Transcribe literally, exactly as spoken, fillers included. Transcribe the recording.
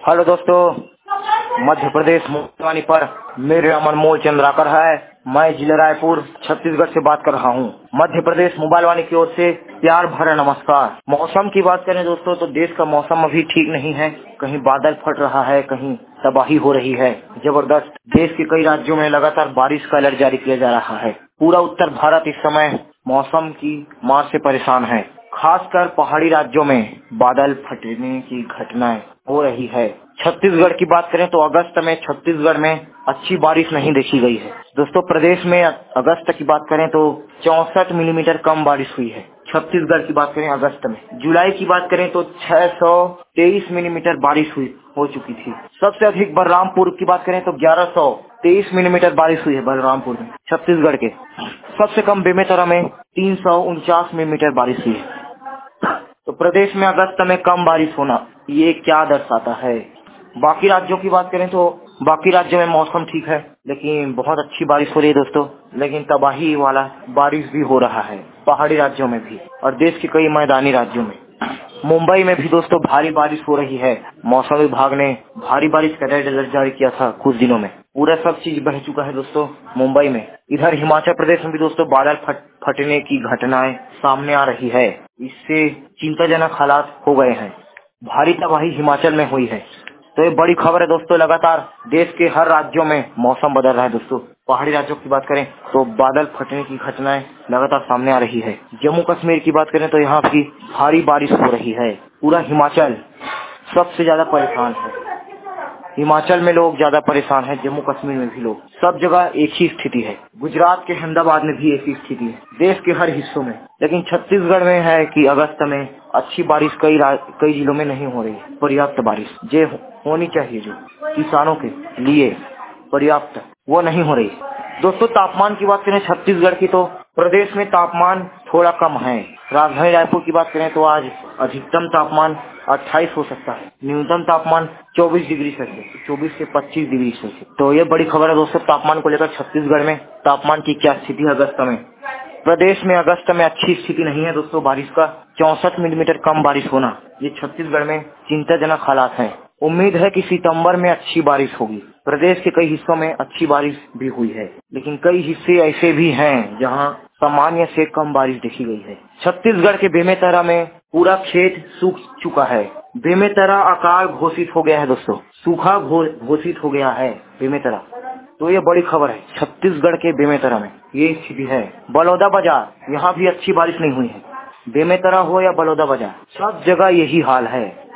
Hello दोस्तों, Madhya Pradesh mobile पर मेरे नाम अनमोल चंद्राकर है। मैं जिला रायपुर छत्तीसगढ़ से बात कर रहा हूँ। मध्य प्रदेश मोबाइल वाणी की ओर से प्यार भरा नमस्कार। मौसम की बात करें दोस्तों तो देश का मौसम अभी ठीक नहीं है। कहीं बादल फट रहा है, कहीं तबाही हो रही है जबरदस्त। देश के कई राज्यों में लगातार बारिश का अलर्ट जारी किया जा रहा है। पूरा उत्तर भारत इस समय मौसम की मार से परेशान है। खासकर पहाड़ी राज्यों में बादल फटने की घटनाएं हो रही है। छत्तीसगढ़ की बात करें तो अगस्त में छत्तीसगढ़ में अच्छी बारिश नहीं देखी गई है। दोस्तों, प्रदेश में अगस्त की बात करें तो चौसठ मिलीमीटर कम बारिश हुई है। छत्तीसगढ़ की बात करें अगस्त में। जुलाई की बात करें तो छह सौ तेईस मिलीमीटर बारिश हुई हो चुकी थी। सबसे अधिक बलरामपुर की बात करें तो ग्यारह सौ तेईस मिलीमीटर बारिश हुई है बलरामपुर में, छत्तीसगढ़ के। सबसे कम बेमेतरा में तीन सौ उनचास मिलीमीटर बारिश हुई है। तो प्रदेश में अगस्त में कम बारिश होना ये क्या दर्शाता है? बाकी राज्यों की बात करें तो बाकी राज्यों में मौसम ठीक है, लेकिन बहुत अच्छी बारिश हो रही है दोस्तों। लेकिन तबाही वाला बारिश भी हो रहा है पहाड़ी राज्यों में भी और देश के कई मैदानी राज्यों में। मुंबई में भी दोस्तों भारी बारिश हो रही है। मौसम विभाग ने भारी बारिश का रेड अलर्ट जारी किया था कुछ दिनों में। पूरा सब चीज बह चुका है दोस्तों मुंबई में। इधर हिमाचल प्रदेश में भी दोस्तों बादल फट, फटने की घटनाएं सामने आ रही है। इससे चिंताजनक हालात हो गए हैं। भारी तबाही हिमाचल में हुई है। तो ये बड़ी खबर है दोस्तों। लगातार देश के हर राज्यों में मौसम बदल रहा है दोस्तों। पहाड़ी राज्यों की बात करें तो बादल फटने की घटनाएं लगातार सामने आ रही है। जम्मू कश्मीर की बात करें तो यहाँ भी भारी बारिश हो रही है। पूरा हिमाचल सबसे ज्यादा परेशान है। हिमाचल में लोग ज्यादा परेशान हैं, जम्मू कश्मीर में भी लोग। सब जगह एक ही स्थिति है। गुजरात के अहमदाबाद में भी एक ही स्थिति है, देश के हर हिस्सों में। लेकिन छत्तीसगढ़ में है कि अगस्त में अच्छी बारिश कई कई जिलों में नहीं हो रही। पर्याप्त बारिश जो होनी चाहिए, जो किसानों के लिए पर्याप्त, वो नहीं हो रही। दोस्तों, तापमान की बात करें छत्तीसगढ़ की तो प्रदेश में तापमान थोड़ा कम है। राजधानी रायपुर की बात करें तो आज अधिकतम तापमान अट्ठाईस हो सकता है, न्यूनतम तापमान चौबीस डिग्री सेल्सियस, चौबीस से पच्चीस डिग्री सेल्सियस। तो ये बड़ी खबर है दोस्तों तापमान को लेकर। छत्तीसगढ़ में तापमान की क्या स्थिति है अगस्त में? प्रदेश में अगस्त में अच्छी स्थिति नहीं है दोस्तों बारिश का। चौसठ मिलीमीटर कम बारिश होना ये छत्तीसगढ़ में चिंताजनक हालात है। उम्मीद है कि सितंबर में अच्छी बारिश होगी। प्रदेश के कई हिस्सों में अच्छी बारिश भी हुई है, लेकिन कई हिस्से ऐसे भी हैं जहां सामान्य से कम बारिश देखी गई है। छत्तीसगढ़ के बेमेतरा में पूरा खेत सूख चुका है। बेमेतरा अकाल घोषित हो गया है दोस्तों, सूखा घोषित हो गया है बेमेतरा। तो ये बड़ी खबर है। छत्तीसगढ़ के बेमेतरा में ये स्थिति है। बलौदा बाजार, यहाँ भी अच्छी बारिश नहीं हुई है। बेमेतरा हो या बलौदा बाजार, सब जगह यही हाल है।